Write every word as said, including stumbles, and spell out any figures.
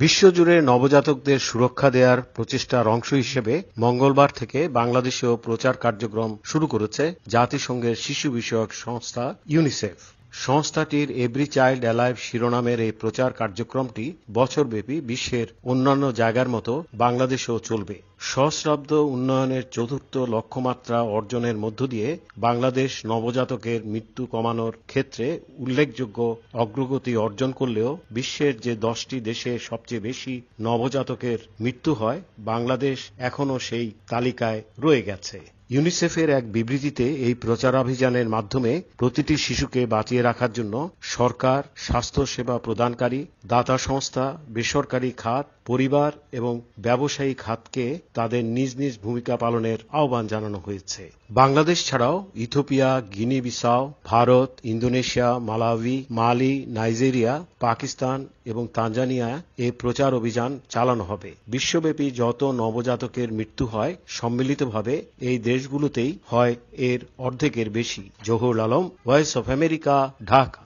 বিশ্বজুড়ে নবজাতকদের সুরক্ষা দেওয়ার প্রচেষ্টার অংশ হিসেবে মঙ্গলবার থেকে বাংলাদেশেও প্রচার কার্যক্রম শুরু করেছে জাতিসংঘের শিশু বিষয়ক সংস্থা ইউনিসেফ। সংস্থাটির এভরি চাইল্ড অ্যালাইভ শিরোনামের এই প্রচার কার্যক্রমটি বছরব্যাপী বিশ্বের অন্যান্য জায়গার মতো বাংলাদেশেও চলবে। সহস্রাব্দ উন্নয়নের চতুর্থ লক্ষ্যমাত্রা অর্জনের মধ্য দিয়ে বাংলাদেশ নবজাতকের মৃত্যু কমানোর ক্ষেত্রে উল্লেখযোগ্য অগ্রগতি অর্জন করলেও বিশ্বের যে দশটি দেশে সবচেয়ে বেশি নবজাতকের মৃত্যু হয়, বাংলাদেশ এখনও সেই তালিকায় রয়ে গেছে। ইউনিসেফের এক বিবৃতিতে এই প্রচারাভিযানের মাধ্যমে প্রতিটি শিশুকে বাঁচিয়ে রাখার জন্য সরকার, স্বাস্থ্যসেবা প্রদানকারী, দাতা সংস্থা, বেসরকারি খাত, পরিবার এবং ব্যবসায়ী খাতকে তাদের নিজ নিজ ভূমিকা পালনের আহ্বান জানানো হয়েছে। বাংলাদেশ ছাড়াও Ethiopia, Guinea Bissau, Bharat, Indonesia, Malawi, Mali, Nigeria, Pakistan এবং তানজানিয়া এ প্রচার অভিযান চালানো হবে। বিশ্বব্যাপী যত নবজাতকের মৃত্যু হয় সম্মিলিতভাবে এই দেশগুলোতেই হয় এর অর্ধেকের বেশি। Zahurul Alam, voice of America, Dhaka.